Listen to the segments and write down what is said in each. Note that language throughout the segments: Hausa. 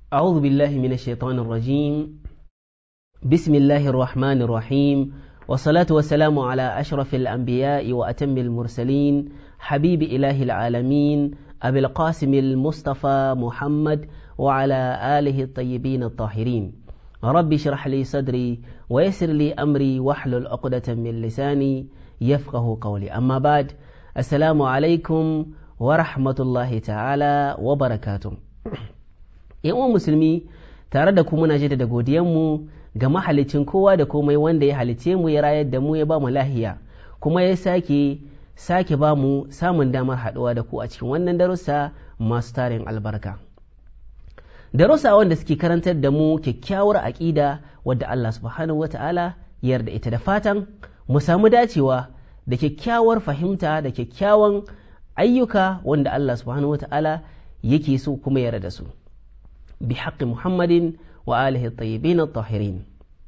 أعوذ بالله من الشيطان الرجيم. بسم الله الرحمن الرحيم، والصلاة والسلام على أشرف الأنبياء وأتم المرسلين، حبيب إله العالمين أبي القاسم المصطفى محمد وعلى آله الطيبين الطاهرين. رب اشرح لي صدري ويسر لي أمري واحلل عقدة من لساني يفقه قولي. أما بعد، السلام عليكم ورحمة الله تعالى وبركاته. ‘Yan musulmi, tare da ku muna jaddada godiyanmu ga mahalicin kowa da komai wanda ya halice mu, ya rayar da mu, ya ba mu lahiya, kuma ya sake ba mu samun damar haɗuwa da ku a cikin wannan darussa masu tarin albarka. Darussa wanda suke karantar da mu kyakkyawar aƙida wadda Allah subhanahu wata'ala ya yarda ita, da fatan mu samu dacewa da kyakkyawar fahimta da kyakkyawan ayyuka wanda Allah subhanahu wata'ala yake so kuma yarda da su. بحق محمد وآله الطيبين الطاهرين.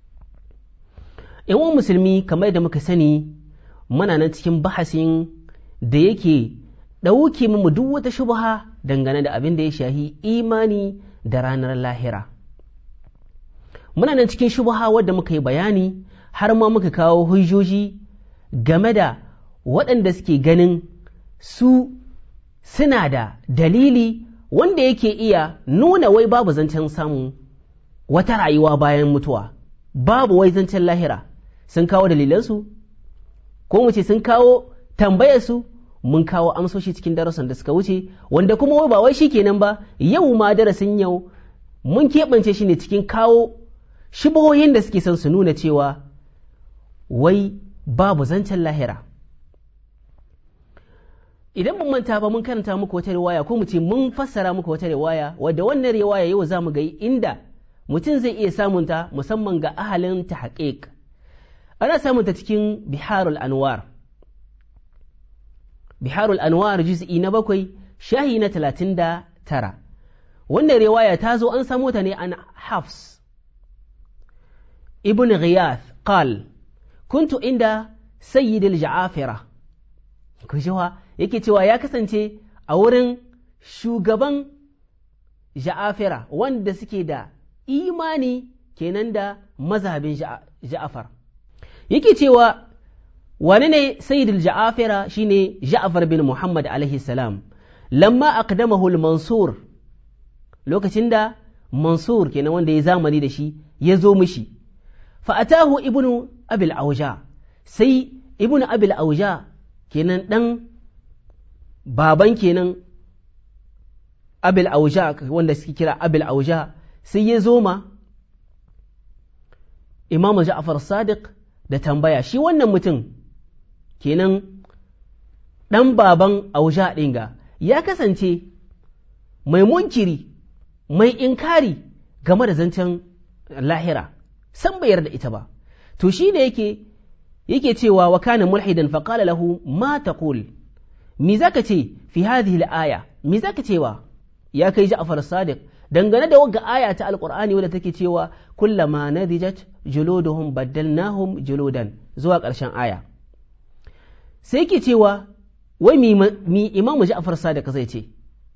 ‘Yan musulmi, kamar da muka sani, muna nan cikin bahasin da yake ɗauke mu duk wata shubha dangane da abin da ya shahi imani da ranar lahira. Muna nan cikin shubha wadda muka yi bayani har ma muka kawo hujjoji game da waɗanda suke ganin su suna da dalili wanda yake iya nuna wai babu zancen samun wata rayuwa bayan mutuwa, babu wai zancen lahira. Sun kawo dalilansu, ko mu ce sun kawo tambayarsu, mun kawo amsoshi cikin darasin da suka wuce, wanda kuma wai ba wai shi kenan ba, yau ma darasin yau mun keɓance shi ne cikin kawo shubuhohin da suke son su nuna cewa wai babu zancen lahira. Idan mun manta ba, mun karanta muku wata riwaya, ko mu ce mun fassara muku wata riwaya, wadda wannan riwaya yau za mu ga inda mutum zai iya samunta, musamman ga ahalin ta haƙiƙ. Ana samunta cikin Biharul Anwar. Biharul Anwar juz'i na 7 shahi na 39. Wannan riwaya ta zo an samu ta ne an Hafs ibn Ghiyath qal kuntu inda sayyidil Ja'afira. Kujewa yake cewa ya kasance a wurin shugaban Ja'afira, wanda suke da imani kenan da mazhabin Ja'afar. Yake cewa wani ne sayyidul Ja'afira? Shine Ja'far bin Muhammad alaihi salam. Lamma aqdamahu al-Mansur, lokacin da Mansur kenan wanda ya zamani da shi ya zo mishi, fa atahu ibnu abil auja, sai ibnu abil auja kenan dan baban kenan abil auja, wanda suke kira abil auja, sai ya zo ma imamu Ja'far Sadiq da tambaya. Shi wannan mutum kenan dan baban auja ɗin ga ya kasance mai munkiri, mai inkari game da zancen lahira, san bai yarda ita ba. To shi ne yake cewa wa kana mulhidan fa qala lahu ma taqul, mi zaka ce fi hadhihi al-aya, mi zaka cewa ya kai Ja'far Sadiq dangane da wagga aya ta alqur'ani wadda take cewa kullama nadijat juluduhum baddalnahum juludan, zuwa ƙarshen aya. Sai yake cewa wai mi imamu Ja'far Sadiq zai ce,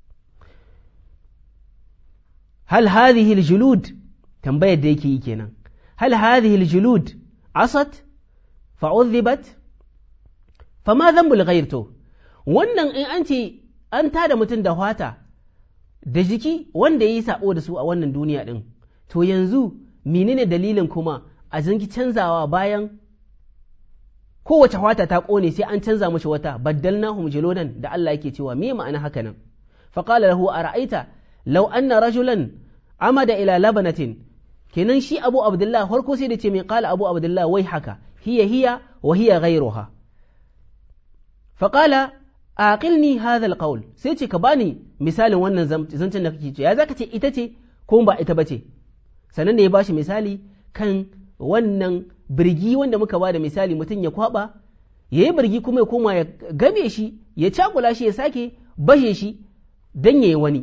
hal hadhihi al-julud, tambayar da yake yi kenan, hal hadhihi al-julud asat fa'udhibat fama dhanbul ghayr. To wannan in an ce an tada mutum da hwata da jiki wanda ya yi sabo da su a wannan duniya din, to yanzu menene dalilin kuma a zanki canzawa bayan kowace hwata ta kone sai an canza mashi wata, baddalnahum juludan da Allah yake cewa me ma'ana haka nan? Fa qala lahu ara'aita law anna rajulan amada ila labanatin, kenan shi Abu Abdullah farko sai da ce mai qala Abu Abdullah wai haka hiya wa hiya ghayruha. Fa qala aqilni hadha alqawl, sai ce ka bani misalin wannan zancen da kake ce, ya zaka ce ita ce ko ba ita bace? Sannan ne ya bashi misali kan wannan birgi wanda muka ba da misali, mutum ya kwaba yayi birgi kuma ya koma ya game shi, ya cakula shi, ya sake bashe shi dan yayi wani.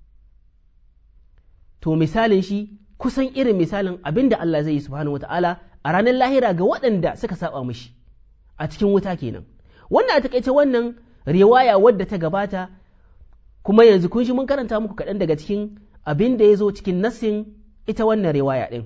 To misalin shi kusan irin misalin abinda Allah zai yi subhanahu wataala a ranar lahira ga waɗanda suka saba mishi a cikin wuta kenan. Wannan a takaice wannan riwaya wadda ta gabata, kuma yanzu kun shi mun karanta muku kaɗan daga cikin abin da ya zo cikin nassin ita wannan riwaya ɗin.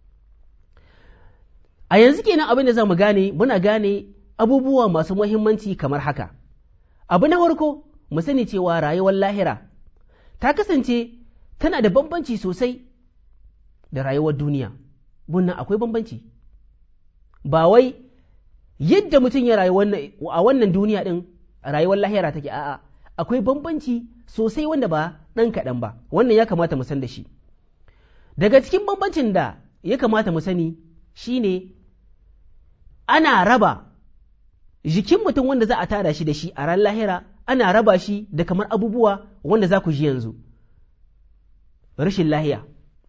A yanzu kenan abin da za mu gane, muna gane abubuwa masu muhimmanci kamar haka. Abu na farko, mu sani cewa rayuwar lahira ta kasance tana da bambanci sosai da rayuwar duniya. Bunnan akwai bambanci. Ba wai yadda mutum ya rayu a wannan duniya ɗin rayuwar lahira take, a'a, akwai bambanci sosai wanda ba ɗan kaɗan ba. Wannan ya kamata mu san da shi. Daga cikin bambancin da ya kamata mu sani shine ana raba jikin mutum wanda za a tada shi da shi a ran lahira, ana raba shi da kamar abubuwa wanda za ku ji yanzu. Rashin lahiya,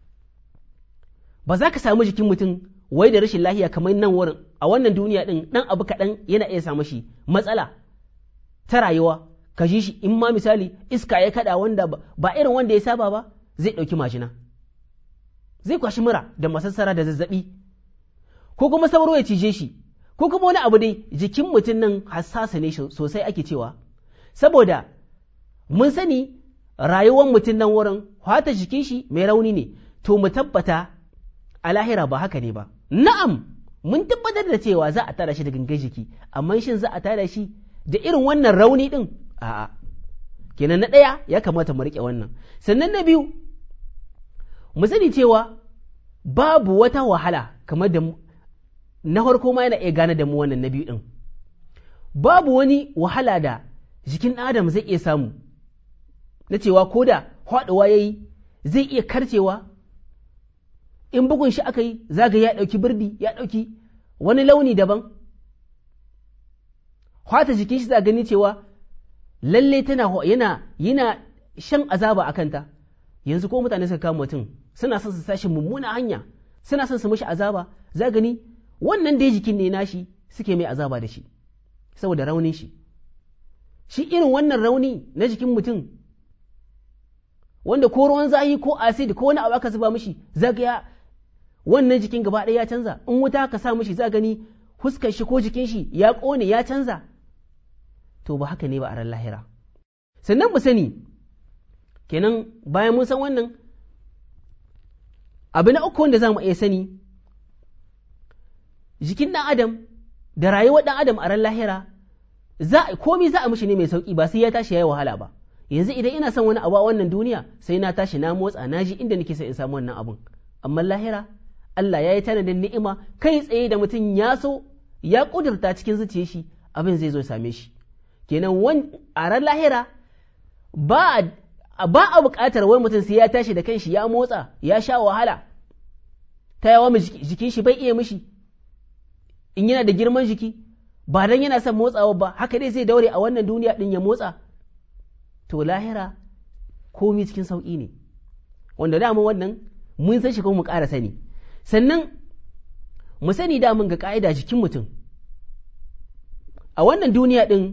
ba za ka samu jikin mutum wai da rashin lahiya kamar nan wurin a wannan duniya ɗin ɗan abu kaɗan yana iya samu shi matsala ta rayuwa, ka ji shi in ma misali iska ya kaɗa wanda ba irin wanda ya saba ba zai ɗauki majina, zai kwashi mura da masassara da zazzaɓi, ko kuma sauro ya cije shi, ko kuma wani abu dai. Jikin mutum nan hassasa ne sosai ake cewa, saboda mun sani rayuwar mutum nan wurin hata jikin shi mai rauni ne, to mu tabbata a lahira ba haka ne ba. Na'am, mun tabbatar da cewa za a tada shi da gangan jiki, amma shin za a tada shi da irin wannan rauni ɗin? A'a. Kenan na ɗaya ya kamata mu riƙe wannan. Sannan na biyu, mu sani cewa babu wata wahala kamar da na farko ma yana iya gane da mu wannan na biyu ɗin. Babu wani wahala da jikin ɗan adam zai iya samu na cewa ko da haɗuwa ya yi zai iya karcewa, in bugun shi aka yi zaga ya ɗauki birdi, ya ɗauki wani launi daban, hata jikin shi za gani cewa lalle yana shan azaba a kanta. Yanzu ko mutane suka kama mutum suna son su sashi mummuna hanya, suna son su mashi azaba, za gani wannan dai jikin ne nashi suke mai azaba da shi saboda raunin shi. Shi irin wannan rauni na jikin mutum wanda ko ruwan zahi ko acid ko wani abu aka zuba mishi, zaga wannan jikin gaba ɗaya ya canza. In wuta ka sa mishi za gani huskar shi ko jikin shi ya ƙone ya canza. To ba haka ne ba a ran lahira. Sannan mu sani kenan bayan mun san wannan, abu na uku wanda za mu iya sani, jikin ɗan adam da rayuwar ɗan adam a ran lahira komi za a mishi ne mai sauƙi, ba sai ya tashi ya yi wahala ba. Yanzu idan ina son wani abu a wannan duniya sai na tashi na motsa na ji inda nake son in samu wannan abun. Amma lahira Allah ya yi tanadin ni'ima kai tsaye da mutum ya so ya ƙudurta cikin zuciyar shi abin zai zo same shi. Kenan a ran lahira ba a buƙatar wai mutum sai ya tashi da kanshi ya motsa ya sha wahala ta yawa jikin shi bai iya mishi. In yana da girman jiki ba dan yana son motsawa ba, haka dai zai daure a wannan duniya din ya motsa. To lahira komi cikin sauƙi ne, wanda dama wannan mun san shi kuma mu ƙara sani. Sannan mu sani damun ga ƙa'ida jikin mutum a wannan duniya ɗin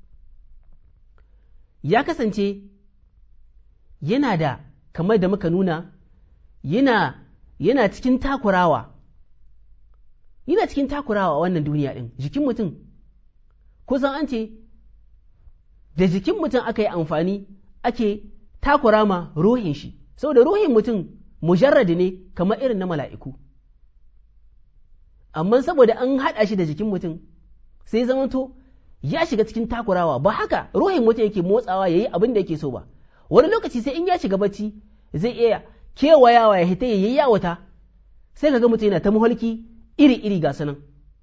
ya kasance yana da, kamar da muka nuna, yana cikin takurawa, yana cikin takurawa a wannan duniya ɗin. Jikin mutum kusan an ce da jikin mutum aka yi amfani ake takura ma ruhin shi, saboda ruhin mutum mujarradi ne kamar irin na mala'iku, amma saboda an haɗa shi da jikin mutum sai zamanto ya shiga cikin takurawa. Ba haka ruhin mutum yake motsawa ya yi abin da yake so ba. Wani lokaci sai in ya shiga bacci zai iya kewayawa ya hita ya yi yawata, sai ka ga mutum yana ta muhalki iri-iri ga sanan,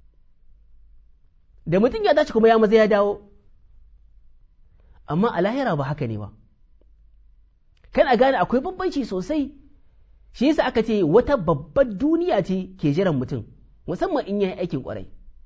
da mutum ya dace kuma ya maza ya dawo. Amma a lahira ba haka ne ba, kana gane akwai bambanci sosai. Shi yasa aka ce wata babbar duniya ce ke jiran mutum, musamman in yayi aikin kwarai.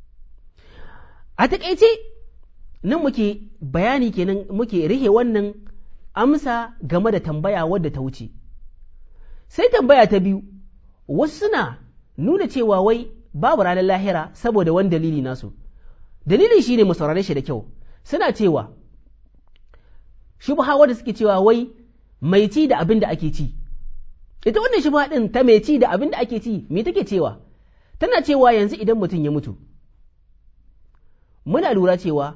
A taƙaice nan muke bayani kenan, muke rihe wannan amsa game da tambaya wadda ta wuce. Sai tambaya ta biyu, wasu suna nuna cewa wai babu ranar lahira saboda wani dalili nasu. Dalilin shi ne mu saurare shi da kyau. Suna cewa shubha wadda suke cewa wai mai ci da abin da ake ci. Ita wannan shubha ɗin ta mai ci da abin da ake ci, me take cewa? Tana cewa yanzu idan mutum ya mutu, muna lura cewa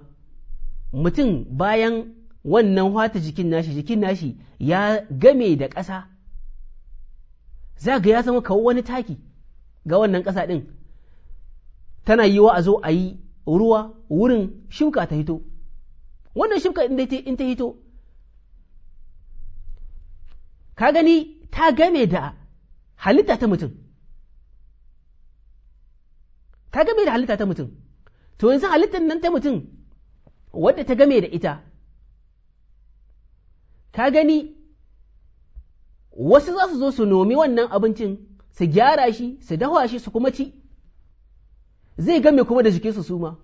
mutum bayan wannan wata jikin nashi ya game da ƙasa za ga ya zama kawo wani taki ga wannan ƙasa ɗin, tana yiwa a zo a yi ruwa wurin shuka ta hito, wannan shuka in ta hito ka gani ta game da halitta ta mutum, ta game da halitta ta mutum. To yanzu halittar nan ta mutum wadda ta game da ita, ka gani wasu za su zo su nomi wannan abincin, su gyara shi, su dawa shi, su kuma ci, zai game kuma da jikinsu su ma.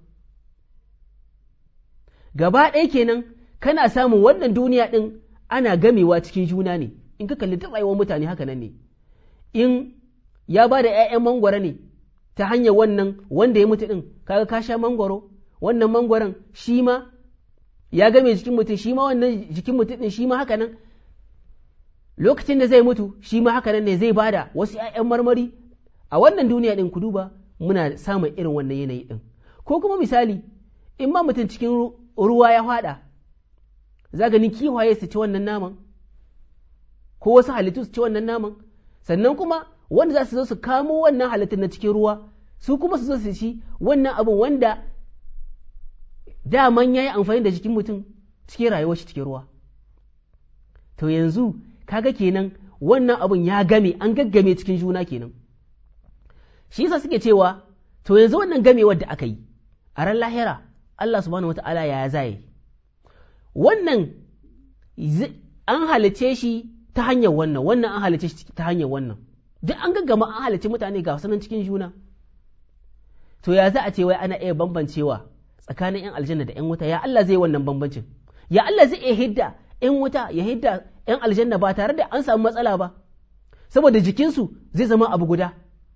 Gaba ɗaya kenan kana samun wannan duniya ɗin ana gamewa cikin juna ne, in ka kalli duk rayuwar mutane haka nan ne. In ya ba da ‘ya'yan mangwara ne ta hanyar wannan wanda ya mutu ɗin, kaga ka sha mangwaro, wannan mangwaron shi ma ya game jikin mutum, shi ma wannan jikin mutum ɗin shi ma haka nan. Lokacin da zai mutu shi ma haka nan ne zai bada wasu ‘ya'yan marmari. A wannan duniya ɗin ku duba muna samun irin wannan yanayi ɗin. Ko kuma misali, in ma mutum cikin ruwa ya faɗa, za gani kiwaye su ci wannan naman, ko wasu halittu su ci wannan naman, sannan kuma wanda za su zo su kamo wannan halittun na cikin ruwa, su kuma su zo su ci wannan abin wanda daman ya yi amfani da jikin mutum cikin rayuwar shi cikin ruwa. To yanzu kaga kenan wannan abun ya game, an gaggame cikin juna kenan. Shi yasa suke cewa to yanzu wannan gamewar da aka yi a ran lahira, Allah subhanahu wata'ala ya zai wannan an halice shi ta hanyar wannan, wannan an halice shi ta hanyar wannan, duk an gaggama an halice mutane ga sanan cikin juna. To ya za a ce wai ana iya bambancewa tsakanin ‘yan aljanna da ‘yan wuta? Ya Allah zai wannan bambancin? Ya Allah zai iya hidda ‘yan wuta ya hidda ‘yan aljanna ba tare da an samu matsala ba, saboda jikinsu zai zama abu guda,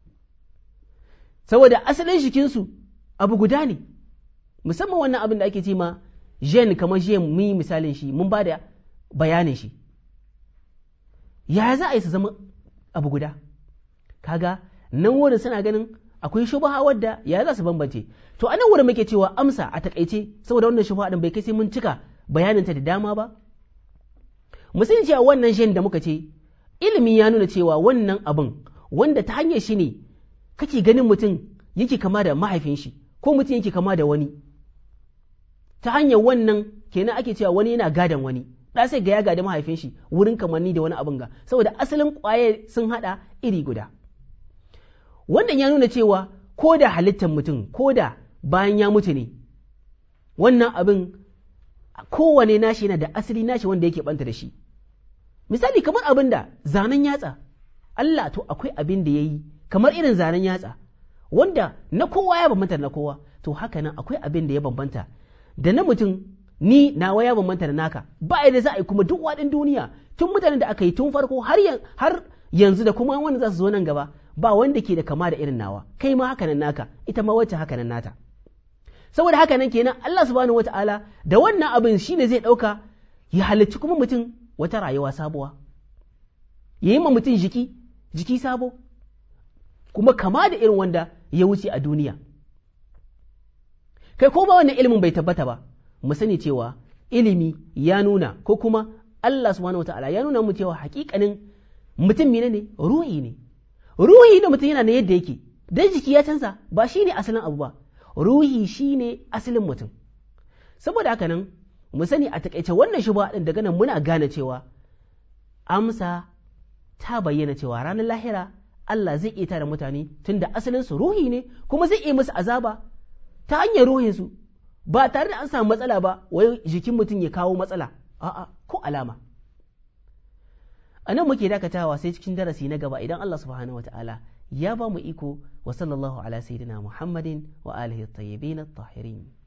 saboda asalin jikinsu abu guda ne. Musamman wannan abin da ake ce ma gen, kamar gen mun yi misalin shi, mun ba da bayanin shi. Ya za a yi su zama abu guda? Kaga nan wurin suna ganin akwai shubaha wadda ya za su bambance. To a nan wurin muke cewa amsa a takaice, saboda wannan shubaha din bai kai sai mun cika bayaninta da dama ba. Mu sani cewa wannan gen da muka ce, ilimi ya nuna cewa wannan abin wanda ta hanyar shi ne kake ganin mutum yake kama da mahaifin shi, ko mutum yake kama da wani. Ta hanyar wannan kenan ake cewa wani yana gadan wani, ɗa sai ga ya gada mahaifin shi wurin kamanni da wani abin ga, saboda asalin ƙwaye sun haɗa iri guda. Wannan ya nuna cewa ko da halittar mutum, ko da bayan ya mutu ne, wannan abin kowane nashi yana da asali nashi wanda yake ɓanta da shi. Misali kamar abin da zanen yatsa, Allah to akwai abin da ya yi kamar irin zanen yatsa, wanda na kowa ya bambanta na kowa, to haka nan akwai abin da ya bambanta da na mutum, ni nawa ya bambanta da naka. Ba yadda za a yi kuma duk waɗin duniya, tun mutanen da aka yi tun farko har yanzu da kuma wanda za su zo nan gaba, ba wanda ke da kama da irin nawa, kai ma haka nan naka, ita ma wacce haka nan nata. Saboda haka nan kenan Allah subhanahu wata'ala da wannan abin shine zai ɗauka ya halicci kuma mutum wata rayuwa sabuwa, ya yi ma mutum jiki sabo, kuma kama da irin wanda ya wuce a duniya. Kai ko ba wannan ilimin bai tabbata ba, mu sani cewa ilimi ya nuna, ko kuma Allah subhanahu wata'ala ya nuna mu cewa hakikanin mutum ne, ruhi ne. Ruhi da mutum yana na yadda yake, dan jiki ya canza ba shi ne asalin abu ba, ruhi shi ne asalin mutum. Saboda haka nan mu sani a takaice wannan shubha din daga nan muna gane cewa amsa ta bayyana cewa ranar lahira Allah zai iya tare mutane tunda asalin su ruhi ne, kuma zai iya musu azaba ta hanyar ruhin su ba tare da an samu matsala ba, wai jikin mutum ya kawo matsala, a'a ko alama. A nan muke dakatawa sai cikin darasi na gaba idan Allah subhanahu wataala ya ba mu iko. Wa sallallahu ala sayyidina Muhammadin wa alihi at-tayyibin at-tahirin.